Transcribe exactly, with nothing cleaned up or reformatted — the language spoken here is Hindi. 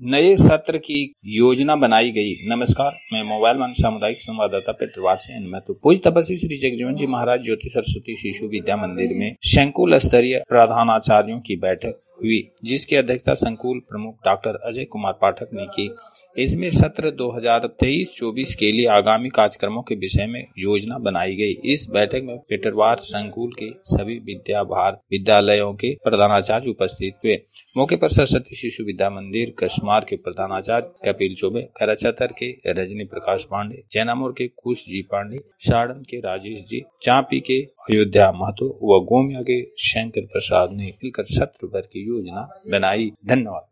नए सत्र की योजना बनाई गई। नमस्कार, मैं मोबाइल वन सामुदायिक संवाददाता पेट्रवार से मैं तो पूज तपस्वी श्री जगजीवन जी महाराज ज्योति सरस्वती शिशु विद्या मंदिर में संकुल स्तरीय प्रधानाचार्यों की बैठक हुई, जिसकी अध्यक्षता संकुल प्रमुख डॉक्टर अजय कुमार पाठक ने की। इसमें सत्र दो हज़ार तेईस चौबीस के लिए आगामी कार्यक्रमों के विषय में योजना बनाई गई। इस बैठक में पेटरवार संकुल के सभी विद्या भारत विद्यालयों के प्रधानाचार्य उपस्थित हुए। मौके पर सरस्वती शिशु विद्या मंदिर कस्मार के प्रधानाचार्य कपिल चौबे, खैराछतर के रजनी प्रकाश पांडे, जैनामोर के कुश जी पांडे, साड़न के राजेश जी, चांपी के अयोध्या महतो व गोमिया के शंकर प्रसाद ने मिलकर सत्र भर की योजना बनाई। धन्यवाद।